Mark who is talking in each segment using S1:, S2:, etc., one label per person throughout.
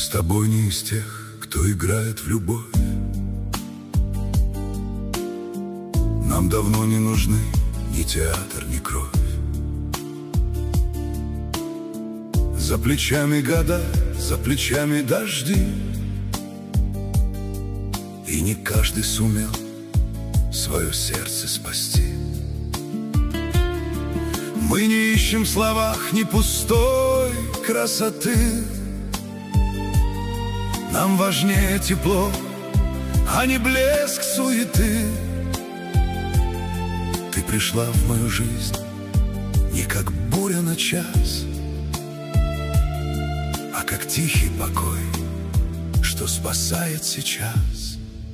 S1: тобой не из тех, кто играет в любовь. Нам давно не нужны ни театр, ни кровь. За плечами года, за плечами дожди, и не каждый сумел свое сердце спасти. Мы не ищем в словах ни пустой красоты. Нам важнее тепло, а не блеск суеты. Ты пришла в мою жизнь не как буря на час, а как тихий покой, что спасает сейчас.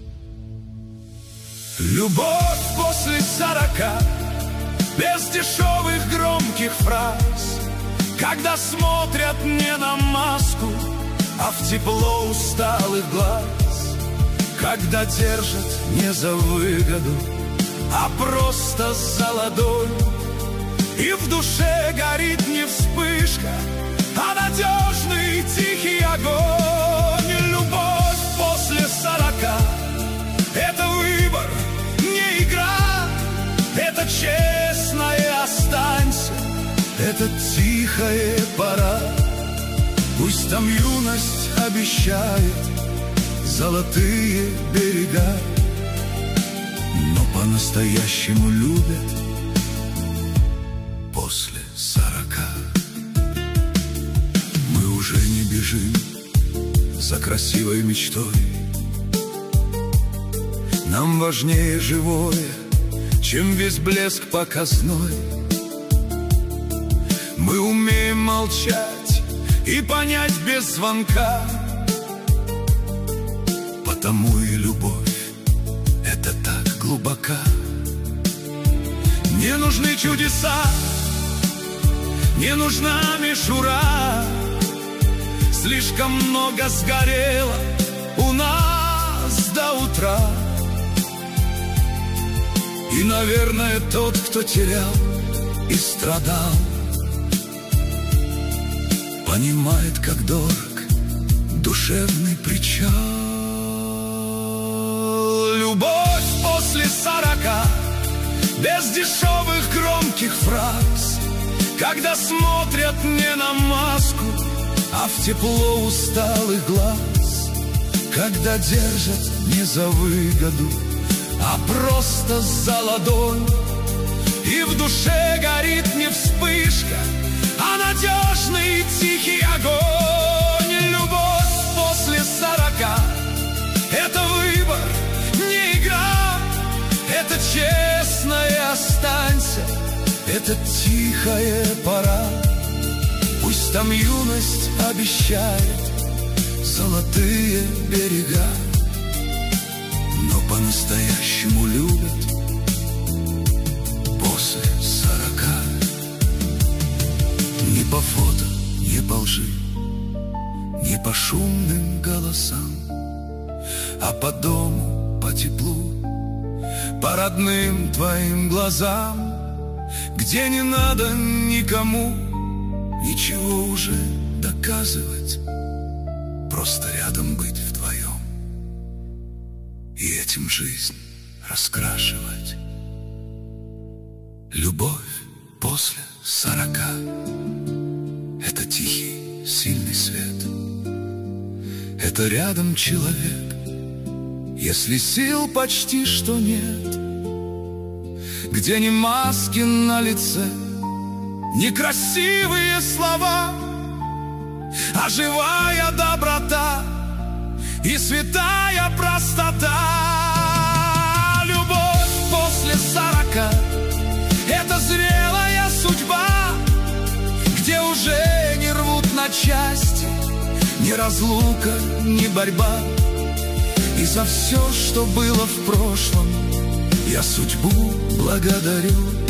S1: Любовь после 40, без дешевых громких фраз, когда смотрят не на маску, а в тепло усталых глаз, когда держат не за выгоду, а просто за ладонь, и в душе горит не вспышка, а надежный тихий огонь. Любовь после 40 — это выбор, не игра, это честное останься, это тихая пора. Пусть там юность обещает золотые берега, но по-настоящему любят после 40. Мы уже не бежим за красивой мечтой. Нам важнее живое, чем весь блеск показной. Мы умеем молчать и понять без звонка, потому и любовь — это так глубока. Не нужны чудеса, не нужна мишура, слишком много сгорело у нас до утра. И, наверное, тот, кто терял и страдал, понимает, как дорог душевный причал. Любовь после 40, без дешевых громких фраз, когда смотрят не на маску, а в тепло усталых глаз, когда держат не за выгоду, а просто за ладонь, и в душе горит не вспышка, а надежный тихий огонь. Любовь после 40 — это выбор, не игра, это честное останься, это тихая пора. Пусть там юность обещает золотые берега, но по-настоящему любят после 40. Ни по фото, ни по лжи, ни по шумным голосам, а по дому, по теплу, по родным твоим глазам, где не надо никому ничего уже доказывать, просто рядом быть вдвоем и этим жизнь раскрашивать. Любовь после 40 — это тихий, сильный свет, это рядом человек, если сил почти что нет, где ни маски на лице, ни красивые слова, а живая доброта и святая простота. Любовь после 40 — это зрелая судьба, где уже не рвут на части ни разлука, ни борьба. И за все, что было в прошлом, я судьбу благодарю.